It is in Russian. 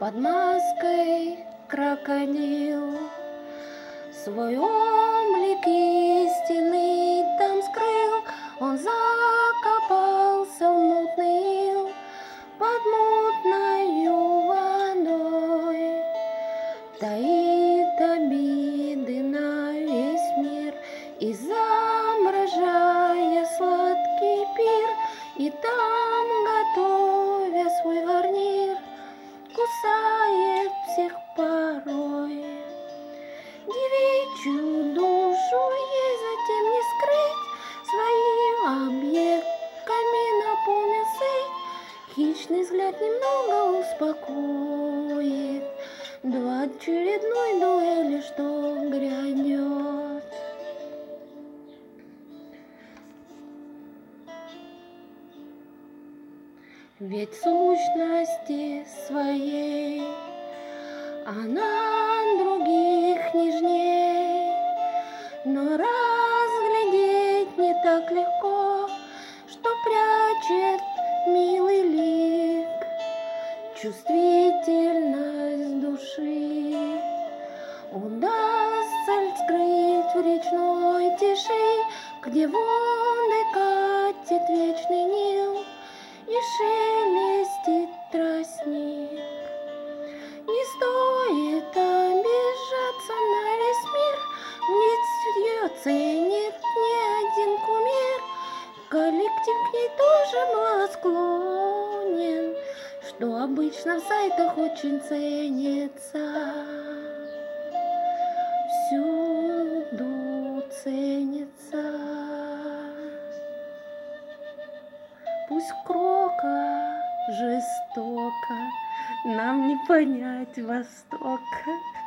Под маской крокодил свой облик истинный там скрыл. Он закопался в мутный ил под мутною водой, таит обиды на весь мир, и заморожая сладкий пир, и там, готовя свой гарнир, кусает всех порой. Девичью душу ей затем не скрыть, своим объедками наполнит сыть. Хищный взгляд немного успокоит до очередной дуэли, что грядет. Ведь сущности своей она других нежней, но разглядеть не так легко, что прячет милый лик. Чувствительность души удастся ли скрыть в речной тиши, где воды катит вечный Нил и шелестит тростник. Не стоит обижаться на весь мир, ведь ее ценит не один кумир. Коллектив к ней тоже благосклонен, что обычно в сайтах очень ценится. Всюду ценится. Пусть крока жестоко, нам не понять Востока.